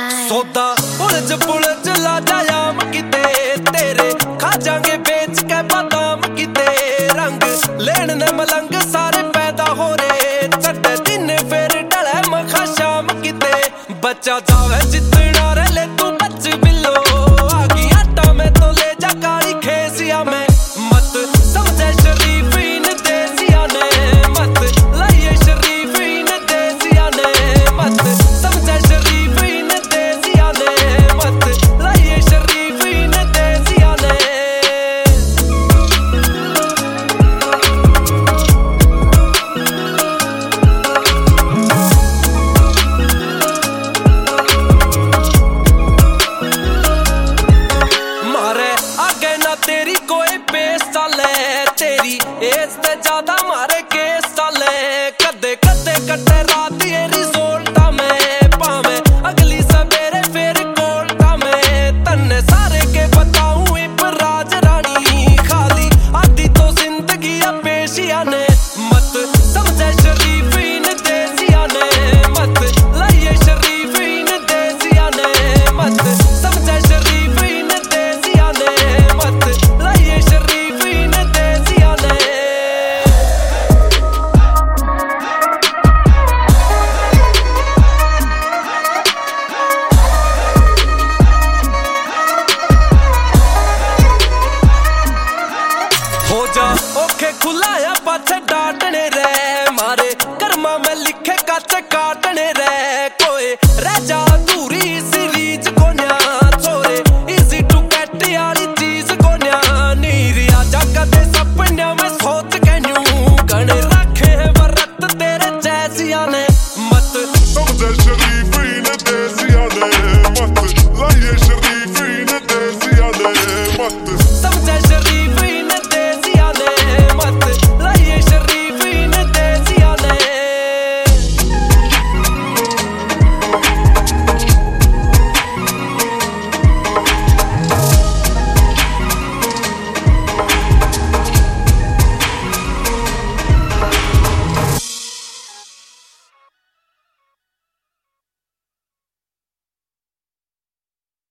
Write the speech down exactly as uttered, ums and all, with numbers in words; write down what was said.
सौदा उलझ पुलझ ला जायाम किते तेरे खा जाएंगे बेच के बादाम किते रंग लेन ने मलंग सारे पैदा हो रहे चढ़े दिन फिर डले मखा शाम किते बच्चा जावे जितना रे ले तू बच बिलो आगी आटा में तो ले जा काली खेसिया में मत समझे शरीफ इन देसिया ने मत लाइए शरीफ इन देसिया ने मत समझे शरीफ इन देसिया ने मत लाइए शरीफ इन देसिया ने मारे आगे ना तेरी कोई पेश चले तेरी एज ते ज्यादा मारे केस चले कदे कदे कटे रात ये रिजोल्टा में पावे अगली सवेरे फिर कोल्टा में तन्ने सारे के बताऊं इब राज रानी खाली आधी तो जिंदगी पेशिया ने मत समझे शरीफ इन देसिया ने मत लाइए शरीफ इन देसिया ने मत समझे शरीफ इन देसिया ने मत लाइए शरीफ इन देसिया ने हो जा ओखे खुलाया पाछे डांटने रे मारे कर्मा में लिखे काचे काटने रे कोई रह जा दूरी सीरीज कोन्या छोरे इजी टू गेट यारी चीज कोन्या नीरिया जागा दे सपन्या में सोच के न्यू गणे रखे है वरत तेरे जैसिया ने